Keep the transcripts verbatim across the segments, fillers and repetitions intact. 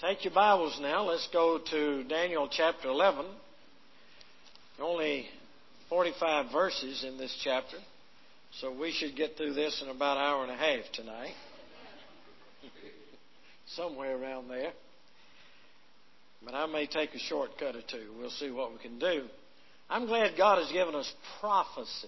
Take your Bibles now. Let's go to Daniel chapter eleven. Only forty-five verses in this chapter, so we should get through this in about an hour and a half tonight. Somewhere around there. But I may take a shortcut or two. We'll see what we can do. I'm glad God has given us prophecy.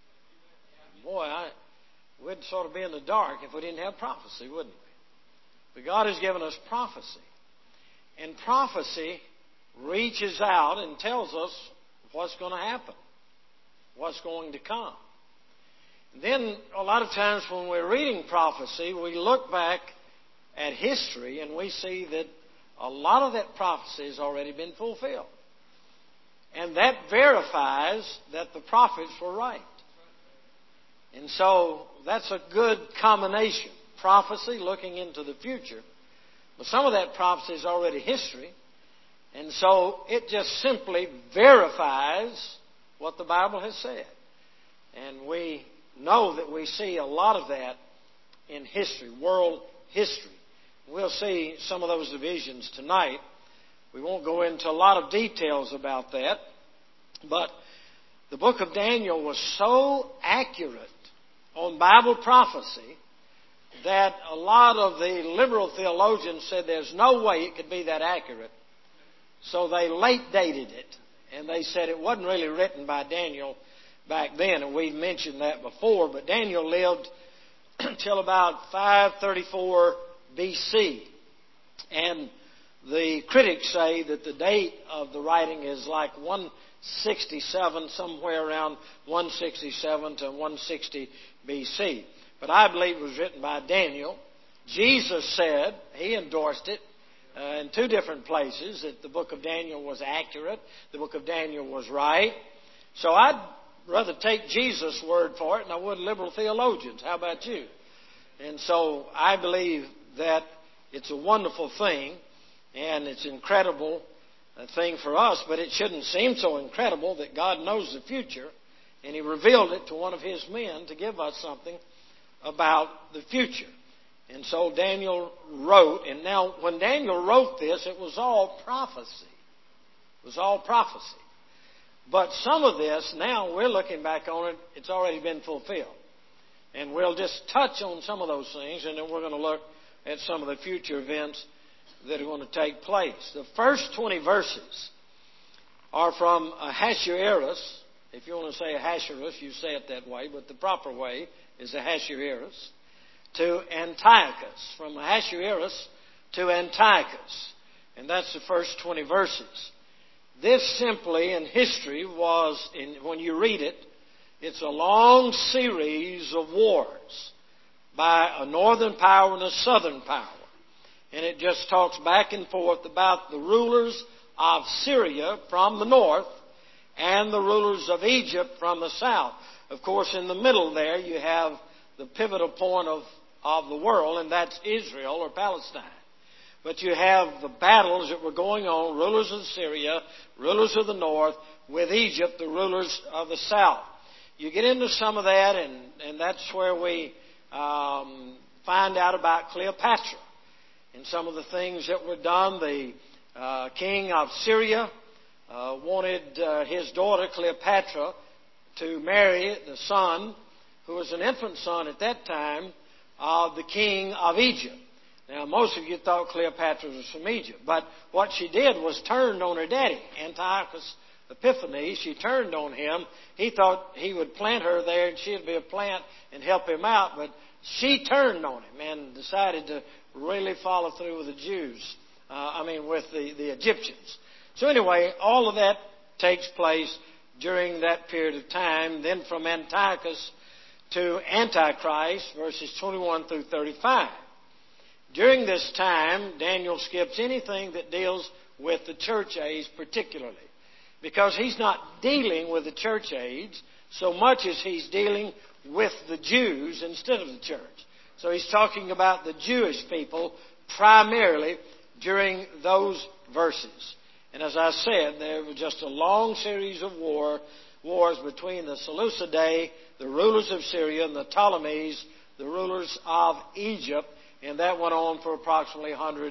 Boy, I, we'd sort of be in the dark if we didn't have prophecy, wouldn't we? But God has given us prophecy. And prophecy reaches out and tells us what's going to happen, what's going to come. And then a lot of times when we're reading prophecy, we look back at history and we see that a lot of that prophecy has already been fulfilled. And that verifies that the prophets were right. And so that's a good combination. Prophecy, looking into the future. But some of that prophecy is already history. And so it just simply verifies what the Bible has said. And we know that we see a lot of that in history, world history. We'll see some of those divisions tonight. We won't go into a lot of details about that. But the book of Daniel was so accurate on Bible prophecy that a lot of the liberal theologians said there's no way it could be that accurate. So they late dated it. And they said it wasn't really written by Daniel back then. And we've mentioned that before. But Daniel lived until about five thirty-four B C. And the critics say that the date of the writing is like one sixty-seven, somewhere around one sixty-seven to one sixty B C. But I believe it was written by Daniel. Jesus said, he endorsed it uh, in two different places, that the book of Daniel was accurate, the book of Daniel was right. So I'd rather take Jesus' word for it than I would liberal theologians. How about you? And so I believe that it's a wonderful thing, and it's an incredible thing for us, but it shouldn't seem so incredible that God knows the future, and He revealed it to one of His men to give us something about the future. And so Daniel wrote, and now when Daniel wrote this, it was all prophecy. It was all prophecy. But some of this, now we're looking back on it, it's already been fulfilled. And we'll just touch on some of those things, and then we're going to look at some of the future events that are going to take place. The first twenty verses are from Ahasuerus. If you want to say Ahasuerus, you say it that way, but the proper way is Ahasuerus, to Antiochus. From Ahasuerus to Antiochus. And that's the first twenty verses. This simply in history was, in, when you read it, it's a long series of wars by a northern power and a southern power. And it just talks back and forth about the rulers of Syria from the north and the rulers of Egypt from the south. Of course, in the middle there, you have the pivotal point of, of the world, and that's Israel or Palestine. But you have the battles that were going on, rulers of Syria, rulers of the north, with Egypt, the rulers of the south. You get into some of that, and, and that's where we um, find out about Cleopatra and some of the things that were done. The uh, king of Syria uh, wanted uh, his daughter Cleopatra to marry the son, who was an infant son at that time, of the king of Egypt. Now, most of you thought Cleopatra was from Egypt, but what she did was turned on her daddy, Antiochus Epiphanes. She turned on him. He thought he would plant her there and she'd be a plant and help him out, but she turned on him and decided to really follow through with the Jews. Uh, I mean, with the, the Egyptians. So anyway, all of that takes place during that period of time. Then from Antiochus to Antichrist, verses twenty-one through thirty-five. During this time, Daniel skips anything that deals with the church age particularly, because he's not dealing with the church age so much as he's dealing with the Jews instead of the church. So he's talking about the Jewish people primarily during those verses. And as I said, there was just a long series of war, wars between the Seleucidae, the rulers of Syria, and the Ptolemies, the rulers of Egypt. And that went on for approximately one hundred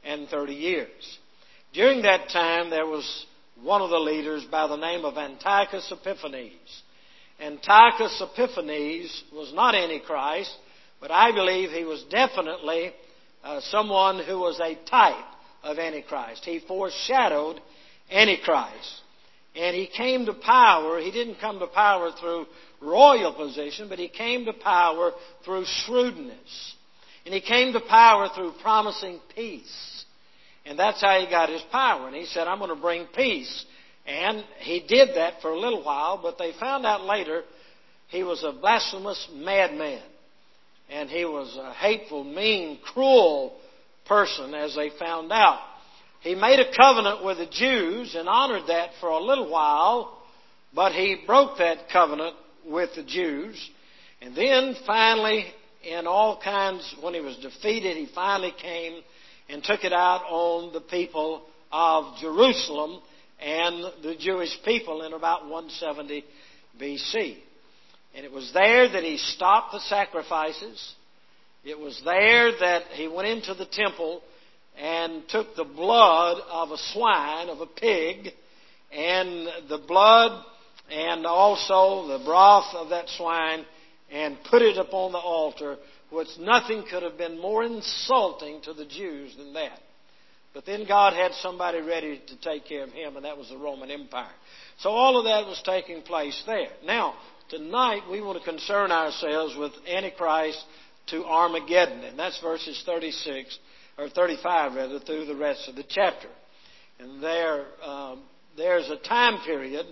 thirty years. During that time, there was one of the leaders by the name of Antiochus Epiphanes. Antiochus Epiphanes was not Antichrist, but I believe he was definitely uh, someone who was a type of Antichrist. He foreshadowed Antichrist. And he came to power. He didn't come to power through royal position, but he came to power through shrewdness. And he came to power through promising peace. And that's how he got his power. And he said, I'm going to bring peace. And he did that for a little while, but they found out later he was a blasphemous madman. And he was a hateful, mean, cruel person, as they found out. He made a covenant with the Jews and honored that for a little while, but he broke that covenant with the Jews. And then finally, in all kinds, when he was defeated, he finally came and took it out on the people of Jerusalem and the Jewish people in about one seventy B C. And it was there that he stopped the sacrifices. It was there that he went into the temple and took the blood of a swine, of a pig, and the blood and also the broth of that swine, and put it upon the altar, which nothing could have been more insulting to the Jews than that. But then God had somebody ready to take care of him, and that was the Roman Empire. So all of that was taking place there. Now, tonight we want to concern ourselves with Antichrist to Armageddon, and that's verses thirty-six, or thirty-five rather, through the rest of the chapter. And there, um, there's a time period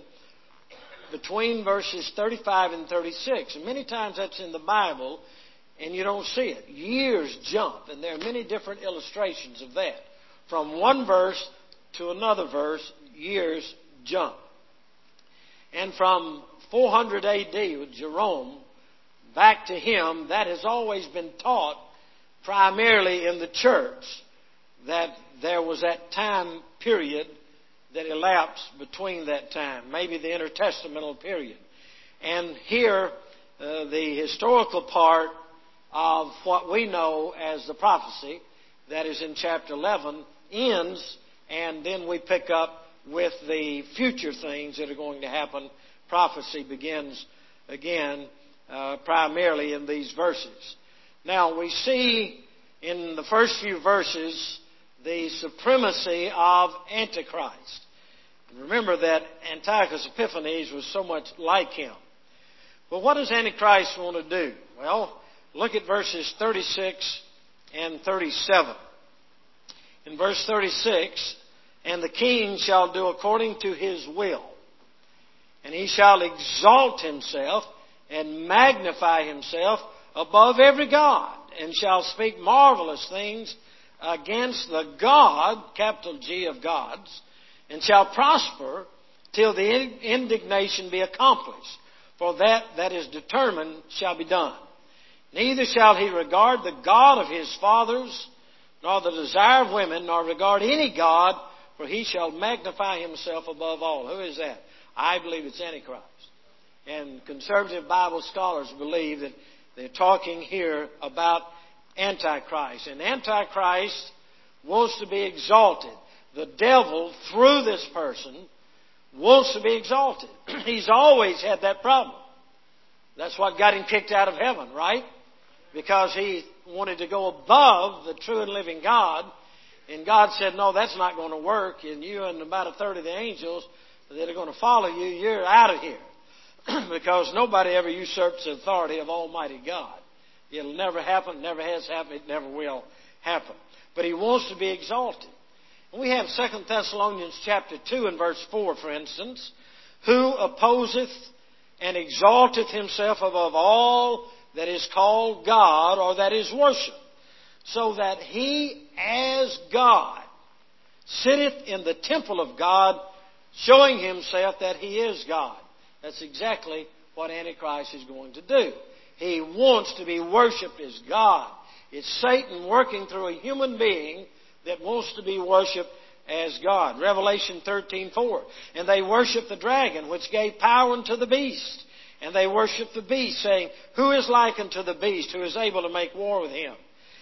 between verses thirty-five and thirty-six. And many times that's in the Bible, and you don't see it. Years jump, and there are many different illustrations of that. From one verse to another verse, years jump. And from four hundred A D with Jerome back to him, that has always been taught primarily in the church, that there was that time period that elapsed between that time, maybe the intertestamental period. And here, uh, the historical part of what we know as the prophecy, that is in chapter eleven, ends, and then we pick up with the future things that are going to happen. Prophecy begins again, uh, primarily in these verses. Now, we see in the first few verses the supremacy of Antichrist. And remember that Antiochus Epiphanes was so much like him. Well, what does Antichrist want to do? Well, look at verses thirty-six and thirty-seven. In verse thirty-six, and the king shall do according to his will, and he shall exalt himself and magnify himself above every god, and shall speak marvelous things against the God, capital G of gods, and shall prosper till the indignation be accomplished. For that that is determined shall be done. Neither shall he regard the God of his fathers, nor the desire of women, nor regard any god, for he shall magnify himself above all. Who is that? I believe it's Antichrist. And conservative Bible scholars believe that they're talking here about Antichrist. And Antichrist wants to be exalted. The devil, through this person, wants to be exalted. He's always had that problem. That's what got him kicked out of heaven, right? Because he wanted to go above the true and living God. And God said, no, that's not going to work. And you and about a third of the angels that are going to follow you, you're out of here. Because nobody ever usurps the authority of Almighty God. It'll never happen, never has happened, it never will happen. But he wants to be exalted. And we have Second Thessalonians chapter two and verse four, for instance. Who opposeth and exalteth himself above all that is called God or that is worshipped, so that he as God sitteth in the temple of God, showing himself that he is God. That's exactly what Antichrist is going to do. He wants to be worshipped as God. It's Satan working through a human being that wants to be worshipped as God. Revelation thirteen four. And they worship the dragon, which gave power unto the beast. And they worship the beast, saying, who is like unto the beast, who is able to make war with him?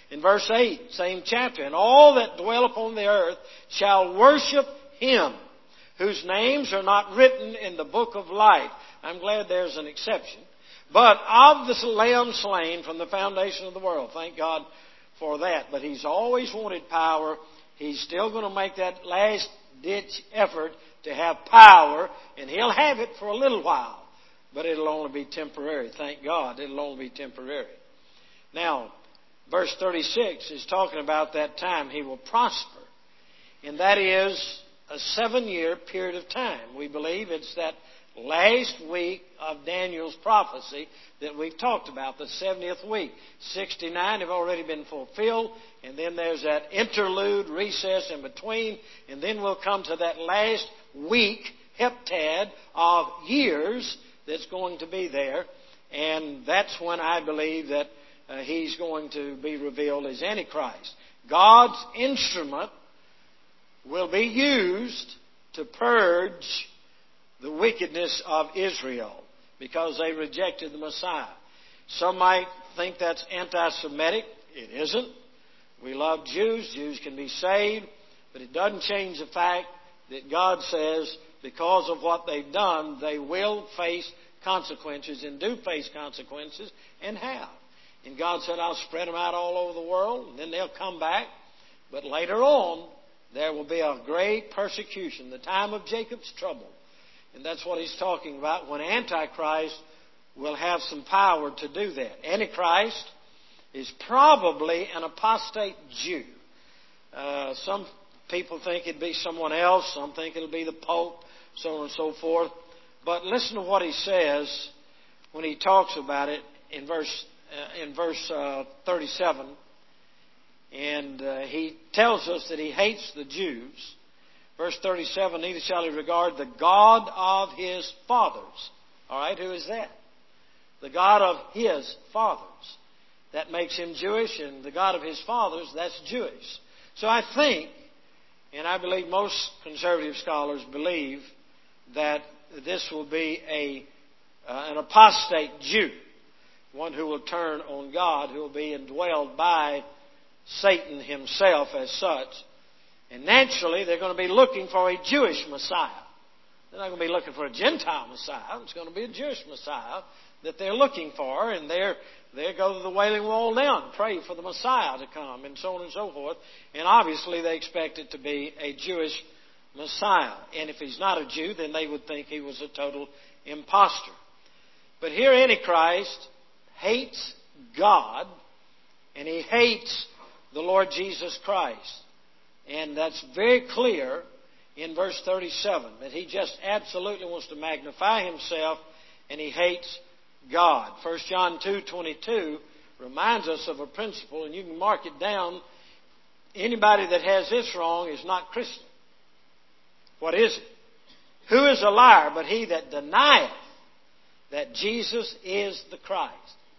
In verse eight, same chapter, and all that dwell upon the earth shall worship Him, whose names are not written in the book of life. I'm glad there's an exception. But of the Lamb slain from the foundation of the world. Thank God for that. But He's always wanted power. He's still going to make that last-ditch effort to have power, and He'll have it for a little while. But it'll only be temporary. Thank God, it'll only be temporary. Now, verse thirty-six is talking about that time He will prosper. And that is a seven-year period of time. We believe it's that last week of Daniel's prophecy that we've talked about, the seventieth week. sixty-nine have already been fulfilled, and then there's that interlude recess in between, and then we'll come to that last week, heptad, of years that's going to be there, and that's when I believe that uh, He's going to be revealed as Antichrist. God's instrument will be used to purge the wickedness of Israel because they rejected the Messiah. Some might think that's anti-Semitic. It isn't. We love Jews. Jews can be saved. But it doesn't change the fact that God says because of what they've done, they will face consequences and do face consequences and have. And God said, I'll spread them out all over the world, and then they'll come back. But later on, there will be a great persecution, the time of Jacob's trouble. And that's what He's talking about when Antichrist will have some power to do that. Antichrist is probably an apostate Jew. Uh, some people think it'd be someone else. Some think it'll be the Pope, so on and so forth. But listen to what he says when he talks about it in verse uh, in verse uh, thirty-seven. And uh, he tells us that he hates the Jews. Verse thirty-seven, neither shall he regard the God of his fathers. All right, who is that? The God of his fathers. That makes him Jewish, and the God of his fathers, that's Jewish. So I think, and I believe most conservative scholars believe, that this will be a uh, an apostate Jew, one who will turn on God, who will be indwelled by Satan himself as such. And naturally, they're going to be looking for a Jewish Messiah. They're not going to be looking for a Gentile Messiah. It's going to be a Jewish Messiah that they're looking for. And they're, they go to the Wailing Wall now and pray for the Messiah to come and so on and so forth. And obviously, they expect it to be a Jewish Messiah. And if he's not a Jew, then they would think he was a total imposter. But here Antichrist hates God, and he hates the Lord Jesus Christ. And that's very clear in verse thirty-seven, that he just absolutely wants to magnify himself, and he hates God. First John two twenty-two reminds us of a principle, and you can mark it down. Anybody that has this wrong is not Christian. What is it? Who is a liar but he that denieth that Jesus is the Christ?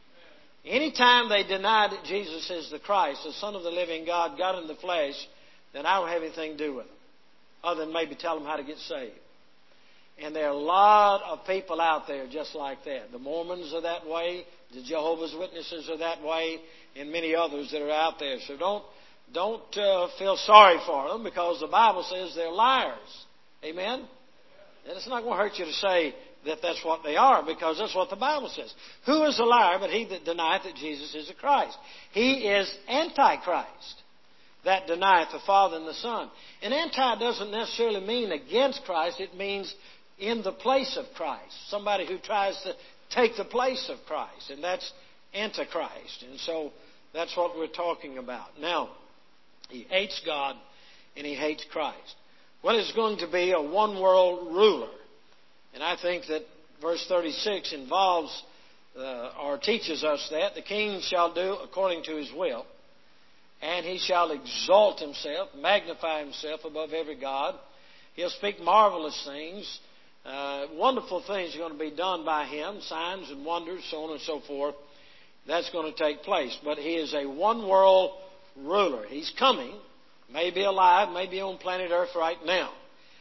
Anytime they deny that Jesus is the Christ, the Son of the living God, God in the flesh, then I don't have anything to do with them, other than maybe tell them how to get saved. And there are a lot of people out there just like that. The Mormons are that way. The Jehovah's Witnesses are that way, and many others that are out there. So don't don't uh, feel sorry for them, because the Bible says they're liars. Amen? And it's not going to hurt you to say that that's what they are, because that's what the Bible says. Who is a liar but he that denieth that Jesus is the Christ? He is Antichrist, that denieth the Father and the Son. And anti doesn't necessarily mean against Christ. It means in the place of Christ. Somebody who tries to take the place of Christ. And that's Antichrist. And so that's what we're talking about. Now, he hates God and he hates Christ. Well, it's going to be a one-world ruler. And I think that verse thirty-six involves uh, or teaches us that. The king shall do according to his will. And he shall exalt himself, magnify himself above every god. He'll speak marvelous things. Uh, wonderful things are going to be done by him, signs and wonders, so on and so forth. That's going to take place. But he is a one-world ruler. He's coming, may be alive, may be on planet Earth right now.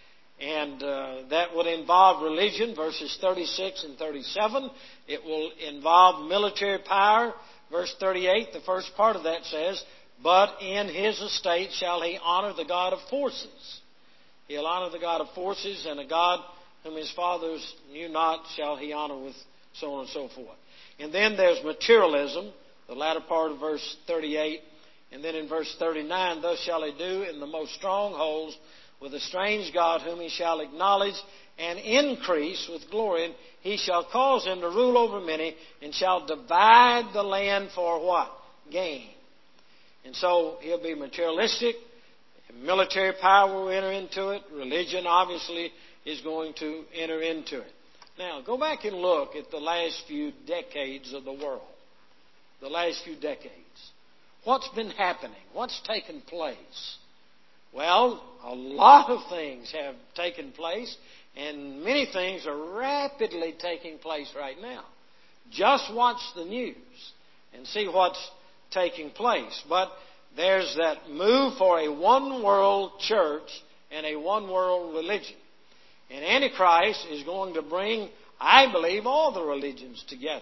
And uh, that would involve religion, verses thirty-six and thirty-seven. It will involve military power. Verse thirty-eight, the first part of that says, But in his estate shall he honor the God of forces. He'll honor the God of forces, and a God whom his fathers knew not shall he honor with so on and so forth. And then there's materialism, the latter part of verse thirty-eight. And then in verse thirty-nine, thus shall he do in the most strongholds with a strange God whom he shall acknowledge and increase with glory. And he shall cause him to rule over many and shall divide the land for what? Gain. And so he'll be materialistic. Military power will enter into it. Religion obviously is going to enter into it. Now, go back and look at the last few decades of the world. The last few decades. What's been happening? What's taken place? Well, a lot of things have taken place, and many things are rapidly taking place right now. Just watch the news and see what's taking place. But there's that move for a one-world church and a one-world religion. And Antichrist is going to bring, I believe, all the religions together.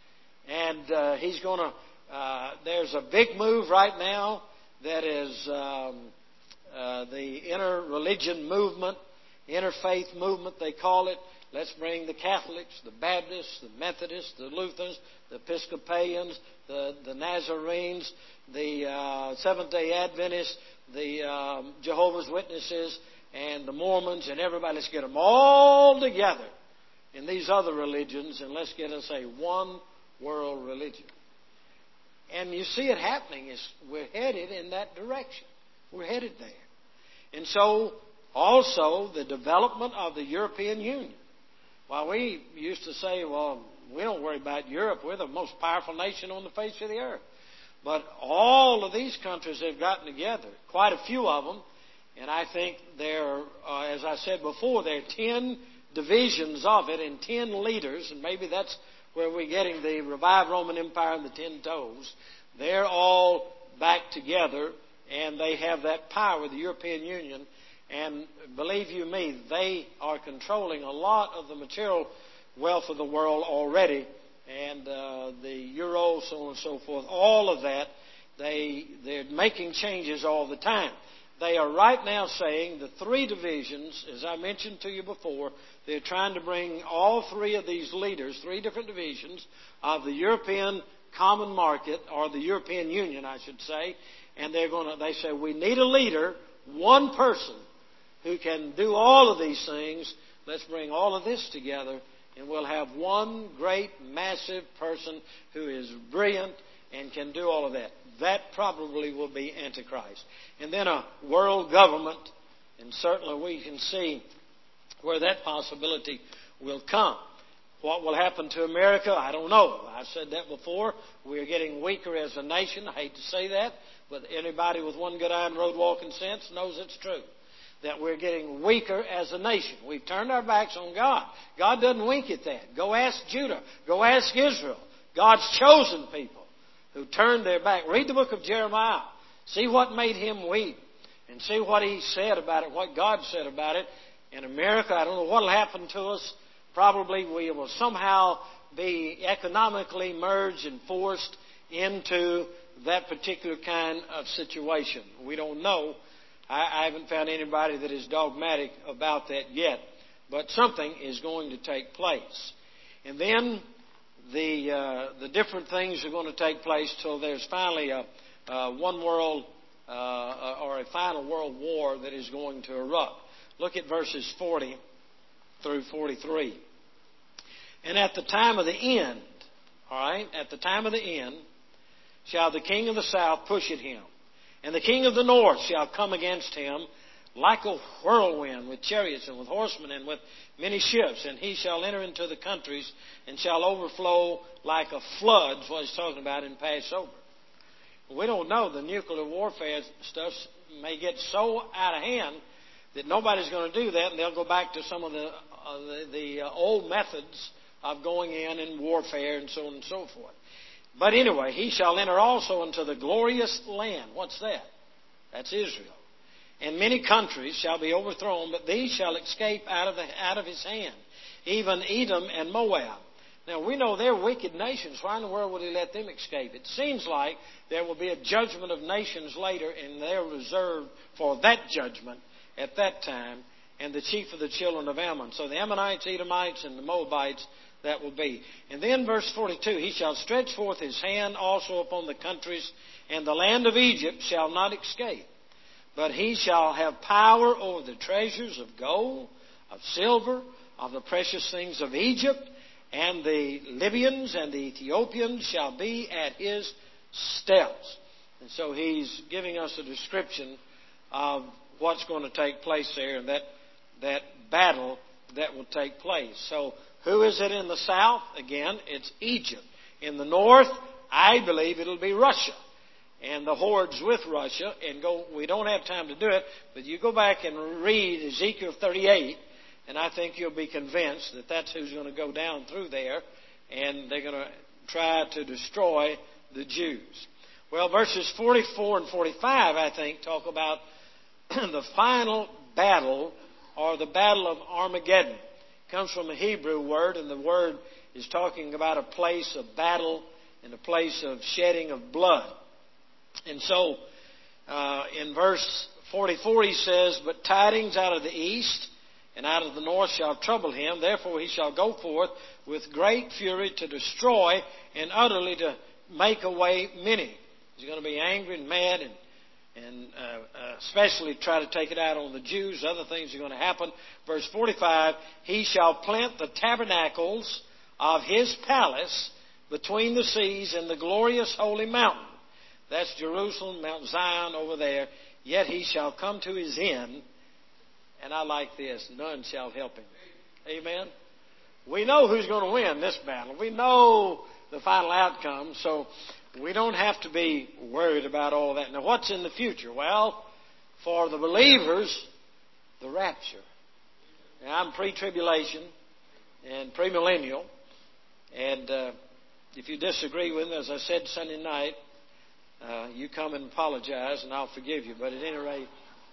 And uh, he's going to, uh, there's a big move right now that is um, uh, the inter-religion movement, interfaith movement they call it. Let's bring the Catholics, the Baptists, the Methodists, the Lutherans, the Episcopalians, the, the Nazarenes, the uh, Seventh-day Adventists, the um, Jehovah's Witnesses, and the Mormons, and everybody. Let's get them all together in these other religions, and let's get us a one-world religion. And you see it happening. It's, we're headed in that direction. We're headed there. And so, also, the development of the European Union. While we used to say, well, we don't worry about Europe. We're the most powerful nation on the face of the earth. But all of these countries have gotten together, quite a few of them. And I think there, uh, as I said before, there are ten divisions of it and ten leaders. And maybe that's where we're getting the revived Roman Empire and the ten toes. They're all back together, and they have that power, the European Union. And believe you me, they are controlling a lot of the material wealth of the world already. And uh, the euro, so on and so forth, all of that, they, they're making changes all the time. They are right now saying the three divisions, as I mentioned to you before, they're trying to bring all three of these leaders, three different divisions of the European Common Market, or the European Union, I should say, and they're going to, they say, we need a leader, one person, who can do all of these things. Let's bring all of this together, and we'll have one great, massive person who is brilliant and can do all of that. That probably will be Antichrist. And then a world government, and certainly we can see where that possibility will come. What will happen to America, I don't know. I've said that before. We're getting weaker as a nation. I hate to say that, but anybody with one good eye and road walking sense knows it's true. That we're getting weaker as a nation. We've turned our backs on God. God doesn't wink at that. Go ask Judah. Go ask Israel. God's chosen people who turned their back. Read the book of Jeremiah. See what made him weep. And see what he said about it, what God said about it. In America, I don't know what will happen to us. Probably we will somehow be economically merged and forced into that particular kind of situation. We don't know. I haven't found anybody that is dogmatic about that yet. But something is going to take place. And then the uh, the different things are going to take place till there's finally a, a one world uh, or a final world war that is going to erupt. Look at verses forty through forty-three. And at the time of the end, all right, at the time of the end, shall the king of the south push at him. And the king of the north shall come against him like a whirlwind, with chariots and with horsemen and with many ships. And he shall enter into the countries and shall overflow like a flood. That's what he's talking about in Passover. We don't know. The nuclear warfare stuff may get so out of hand that nobody's going to do that, and they'll go back to some of the uh, the, the uh, old methods of going in and warfare and so on and so forth. But anyway, he shall enter also into the glorious land. What's that? That's Israel. And many countries shall be overthrown, but these shall escape out of the, out of his hand, even Edom and Moab. Now, we know they're wicked nations. Why in the world would He let them escape? It seems like there will be a judgment of nations later, and they're reserved for that judgment at that time, and the chief of the children of Ammon. So the Ammonites, Edomites, and the Moabites, that will be. And then verse forty-two, He shall stretch forth His hand also upon the countries, and the land of Egypt shall not escape. But He shall have power over the treasures of gold, of silver, of the precious things of Egypt, and the Libyans and the Ethiopians shall be at His steps. And so He's giving us a description of what's going to take place there, and that, that battle that will take place. So who is it in the south? Again, it's Egypt. In the north, I believe it'll be Russia. And the hordes with Russia. And go. We don't have time to do it, but you go back and read Ezekiel thirty-eight, and I think you'll be convinced that that's who's going to go down through there, and they're going to try to destroy the Jews. Well, verses forty-four and forty-five, I think, talk about the final battle, or the battle of Armageddon. It comes from a Hebrew word, and the word is talking about a place of battle and a place of shedding of blood. And so, uh, in verse forty-four, he says, But tidings out of the east and out of the north shall trouble him. Therefore he shall go forth with great fury to destroy and utterly to make away many. He's going to be angry and mad, and and uh, uh, especially try to take it out on the Jews. Other things are going to happen. Verse forty-five, He shall plant the tabernacles of His palace between the seas and the glorious holy mountain. That's Jerusalem, Mount Zion over there. Yet He shall come to His end. And I like this, none shall help Him. Amen? We know who's going to win this battle. We know the final outcome, so we don't have to be worried about all that. Now, what's in the future? Well, for the believers, the rapture. Now, I'm pre-tribulation and premillennial. And uh, if you disagree with me, as I said Sunday night, uh, you come and apologize, and I'll forgive you. But at any rate,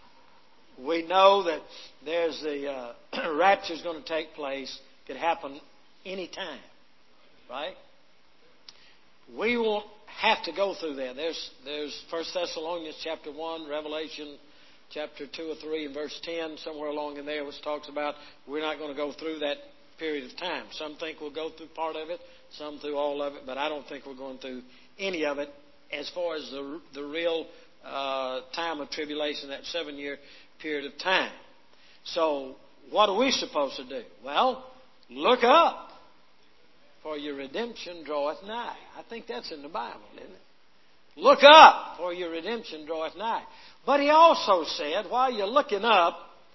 we know that there's the uh, rapture is going to take place. Could happen any time, right? We won't have to go through that. There's there's First Thessalonians chapter one, Revelation chapter two or three, and verse ten, somewhere along in there, which talks about we're not going to go through that period of time. Some think we'll go through part of it, some through all of it, but I don't think we're going through any of it as far as the the real uh, time of tribulation, that seven-year period of time. So what are we supposed to do? Well, look up, for your redemption draweth nigh. I think that's in the Bible, isn't it? Look up, for your redemption draweth nigh. But he also said, while you're looking up,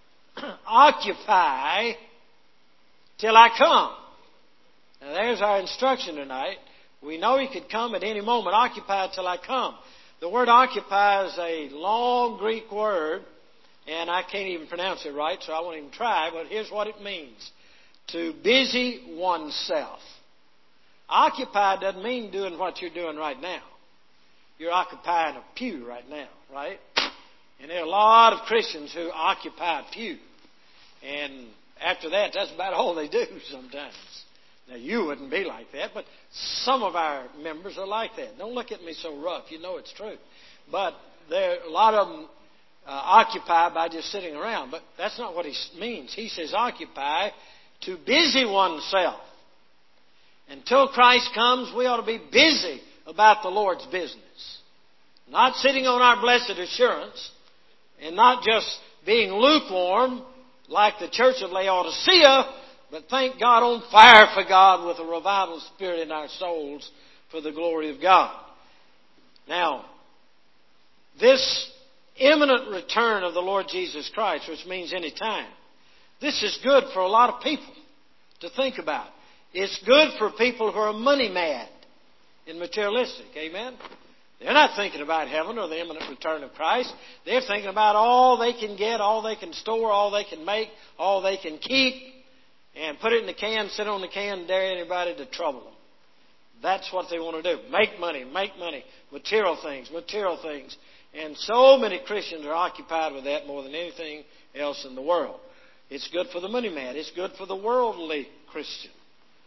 occupy till I come. Now there's our instruction tonight. We know He could come at any moment. Occupy till I come. The word occupy is a long Greek word, and I can't even pronounce it right, so I won't even try, but here's what it means. To busy oneself. Occupy doesn't mean doing what you're doing right now. You're occupying a pew right now, right? And there are a lot of Christians who occupy a pew. And after that, that's about all they do sometimes. Now, you wouldn't be like that, but some of our members are like that. Don't look at me so rough. You know it's true. But there are a lot of them uh, occupy by just sitting around. But that's not what he means. He says occupy to busy oneself. Until Christ comes, we ought to be busy about the Lord's business. Not sitting on our blessed assurance and not just being lukewarm like the church of Laodicea, but thank God, on fire for God with a revival spirit in our souls for the glory of God. Now, this imminent return of the Lord Jesus Christ, which means any time, this is good for a lot of people to think about. It's good for people who are money mad and materialistic. Amen? They're not thinking about heaven or the imminent return of Christ. They're thinking about all they can get, all they can store, all they can make, all they can keep, and put it in the can, sit on the can, and dare anybody to trouble them. That's what they want to do. Make money, make money. Material things, material things. And so many Christians are occupied with that more than anything else in the world. It's good for the money man. It's good for the worldly Christian.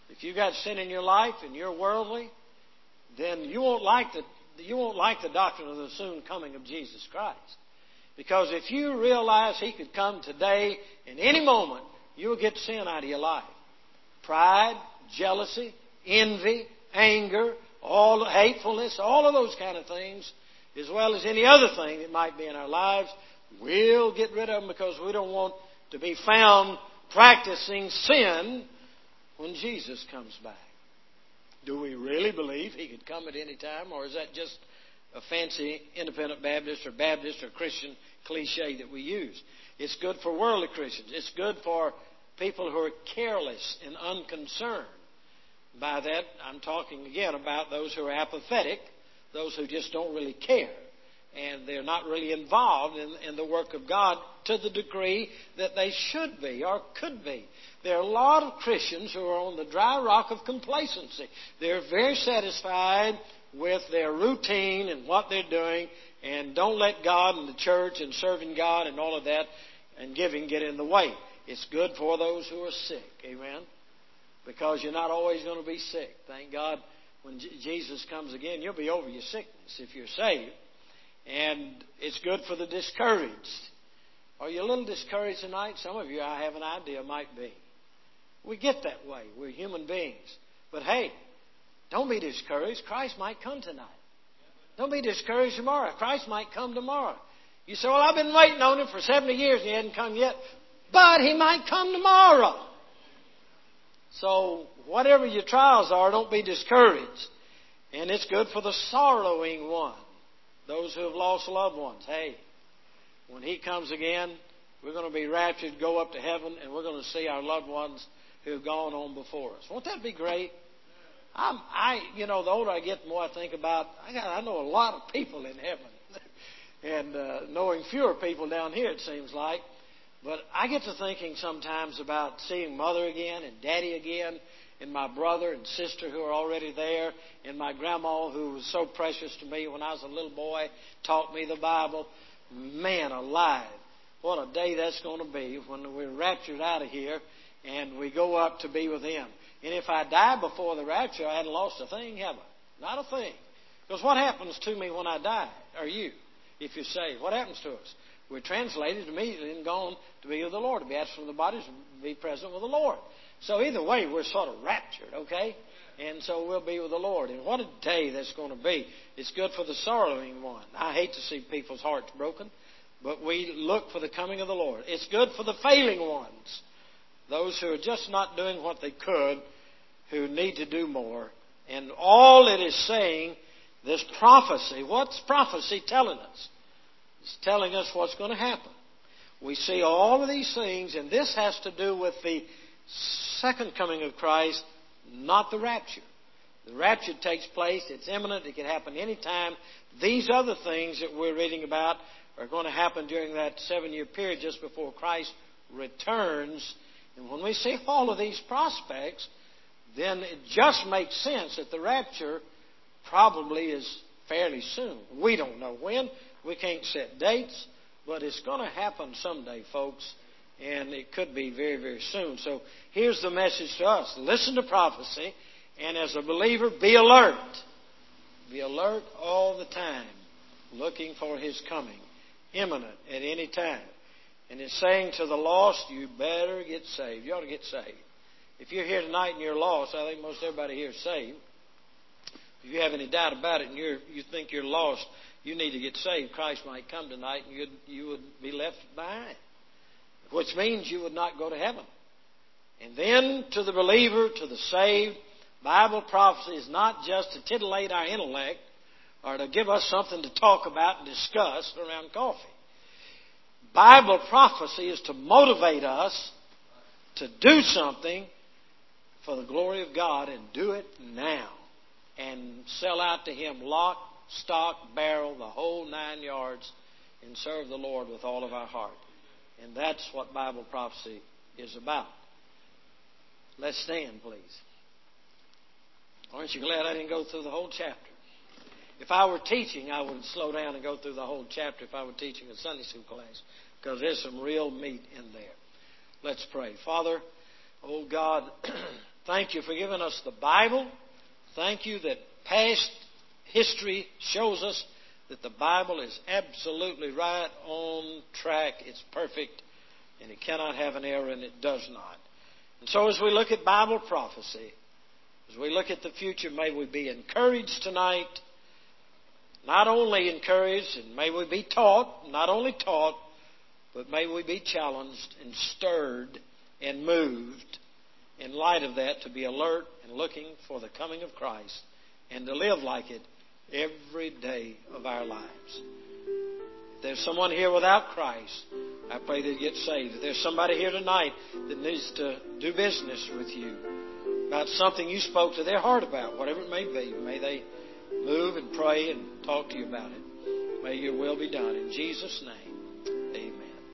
If you've got sin in your life and you're worldly, then you won't like the you won't like the doctrine of the soon coming of Jesus Christ. Because if you realize He could come today, in any moment, you'll get sin out of your life. Pride, jealousy, envy, anger, all hatefulness, all of those kind of things, as well as any other thing that might be in our lives, we'll get rid of them because we don't want to be found practicing sin when Jesus comes back. Do we really believe He could come at any time, or is that just a fancy independent Baptist or Baptist or Christian cliche that we use? It's good for worldly Christians. It's good for people who are careless and unconcerned. By that, I'm talking again about those who are apathetic, those who just don't really care, and they're not really involved in, in the work of God to the degree that they should be or could be. There are a lot of Christians who are on the dry rock of complacency. They're very satisfied with their routine and what they're doing, and don't let God and the church and serving God and all of that and giving get in the way. It's good for those who are sick. Amen? Because you're not always going to be sick. Thank God when J- Jesus comes again, you'll be over your sickness if you're saved. And it's good for the discouraged. Are you a little discouraged tonight? Some of you, I have an idea, might be. We get that way. We're human beings. But hey, don't be discouraged. Christ might come tonight. Don't be discouraged tomorrow. Christ might come tomorrow. You say, well, I've been waiting on Him for seventy years and He hasn't come yet. But He might come tomorrow. So whatever your trials are, don't be discouraged. And it's good for the sorrowing one. Those who have lost loved ones. Hey, when He comes again, we're going to be raptured, go up to heaven, and we're going to see our loved ones who have gone on before us. Won't that be great? I'm, I, you know, the older I get, the more I think about, I, got, I know a lot of people in heaven. and uh, knowing fewer people down here, it seems like. But I get to thinking sometimes about seeing Mother again and Daddy again, and my brother and sister who are already there, and my grandma who was so precious to me when I was a little boy, taught me the Bible. Man alive, what a day that's going to be when we're raptured out of here and we go up to be with Him. And if I die before the rapture, I hadn't lost a thing, have I? Not a thing. Because what happens to me when I die, or you, if you're saved? What happens to us? We're translated immediately and gone to be with the Lord, to be absent from the bodies, to be present with the Lord. So either way, we're sort of raptured, okay? And so we'll be with the Lord. And what a day that's going to be. It's good for the sorrowing one. I hate to see people's hearts broken, but we look for the coming of the Lord. It's good for the failing ones, those who are just not doing what they could, who need to do more. And all it is saying, this prophecy, what's prophecy telling us? It's telling us what's going to happen. We see all of these things, and this has to do with the second coming of Christ, not the rapture. The rapture takes place. It's imminent. It can happen any time. These other things that we're reading about are going to happen during that seven-year period just before Christ returns. And when we see all of these prospects, then it just makes sense that the rapture probably is fairly soon. We don't know when. We can't set dates. But it's going to happen someday, folks. And it could be very, very soon. So here's the message to us. Listen to prophecy. And as a believer, be alert. Be alert all the time. Looking for His coming. Imminent at any time. And it's saying to the lost, you better get saved. You ought to get saved. If you're here tonight and you're lost, I think most everybody here is saved. If you have any doubt about it and you're, you think you're lost, you need to get saved. Christ might come tonight and you'd, you would be left behind. Which means you would not go to heaven. And then to the believer, to the saved, Bible prophecy is not just to titillate our intellect or to give us something to talk about and discuss around coffee. Bible prophecy is to motivate us to do something for the glory of God, and do it now. And sell out to Him lock, stock, barrel, the whole nine yards, and serve the Lord with all of our heart. And that's what Bible prophecy is about. Let's stand, please. Aren't you glad I didn't go through the whole chapter? If I were teaching, I would slow down and go through the whole chapter if I were teaching a Sunday school class, because there's some real meat in there. Let's pray. Father, oh God, Thank you for giving us the Bible. Thank you that past history shows us that the Bible is absolutely right on track. It's perfect, and it cannot have an error, and it does not. And so as we look at Bible prophecy, as we look at the future, may we be encouraged tonight. Not only encouraged, and may we be taught, not only taught, but may we be challenged and stirred and moved in light of that to be alert and looking for the coming of Christ and to live like it every day of our lives. If there's someone here without Christ, I pray they get saved. If there's somebody here tonight that needs to do business with you about something you spoke to their heart about, whatever it may be, may they move and pray and talk to you about it. May your will be done in Jesus' name.